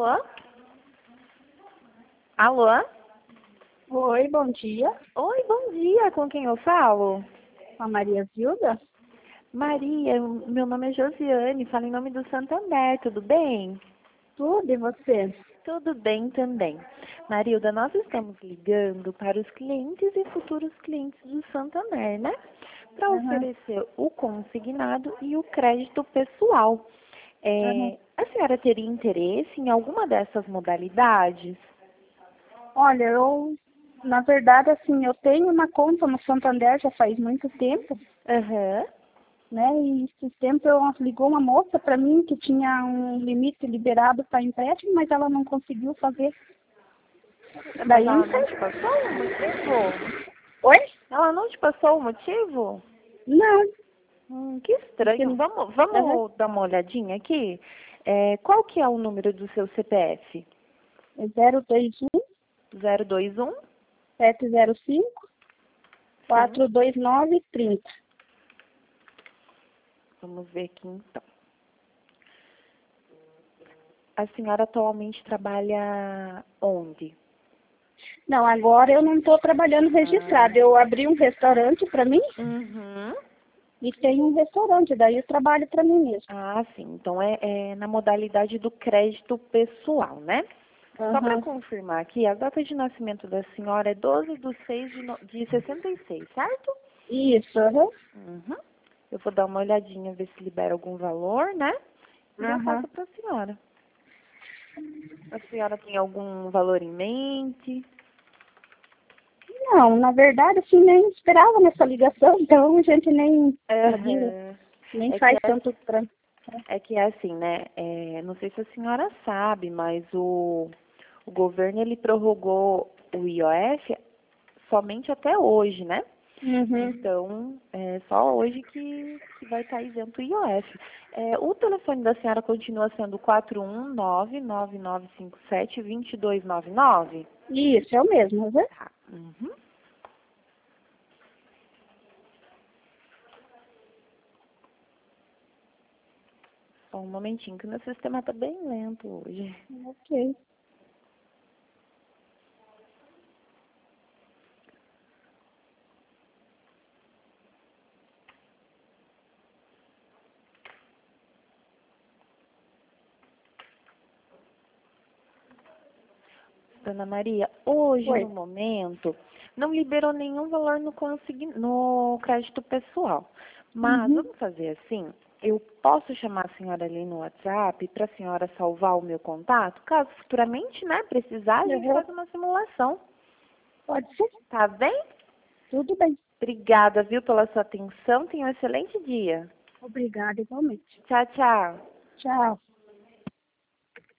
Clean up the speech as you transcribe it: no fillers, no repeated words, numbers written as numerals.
Alô? Alô? Oi, bom dia. Oi, bom dia. Com quem eu falo? Com a Maria Zilda? Maria, meu nome é Josiane, falo em nome do Santander, tudo bem? Tudo, e você? Tudo bem também. Marilda, nós estamos ligando para os clientes e futuros clientes do Santander, né? Para Aham, oferecer o consignado e o crédito pessoal. aham. A senhora teria interesse em alguma dessas modalidades? Olha, na verdade, assim, eu tenho uma conta no Santander já faz muito tempo, Aham. né? E esse tempo ligou uma moça para mim que tinha um limite liberado para empréstimo, mas ela não conseguiu fazer. Mas Daí, ela não não sei. te passou o motivo? Oi? Ela não te passou o motivo? Não. Que Porque, estranho. Vamos, aham, vamos dar uma olhadinha aqui? Qual que é o número do seu CPF? é 021 021? 705 Sim. 429 30. Vamos ver aqui então. A senhora atualmente trabalha onde? Não, agora eu não estou trabalhando registrado. Eu abri um restaurante para mim Uhum. e tenho um restaurante, daí eu trabalho para mim mesmo. Ah, sim. Então é na modalidade do crédito pessoal, né? Só para Aham. confirmar aqui, a data de nascimento da senhora é 12/6 de 66, certo? Isso, aham. Uhum. Eu vou dar uma olhadinha, ver se libera algum valor, né? E já Aham. passo para a senhora. A senhora tem algum valor em mente? Não, na verdade, assim, nem esperava nessa ligação, então a gente nem sabia, Aham. nem É que faz tanto pra... é assim, né? Não sei se a senhora sabe, mas o governo ele prorrogou o IOF somente até hoje, né? Uhum. Então, é só hoje que vai estar isento o IOF. O telefone da senhora continua sendo 419-9957-2299? Isso, é o mesmo, aham. Tá. Uhum. Só um momentinho, que o meu sistema tá bem lento hoje. Ok. Dona Maria, hoje, no Oi. momento, não liberou nenhum valor no crédito pessoal. Mas Uhum. vamos fazer assim, eu posso chamar a senhora ali no WhatsApp para a senhora salvar o meu contato? Caso futuramente, né, precisar, a gente Aham. faz uma simulação. Pode ser? Tá bem? Tudo bem. Obrigada, viu, pela sua atenção. Tenha um excelente dia. Obrigada, igualmente. Tchau, tchau. Tchau.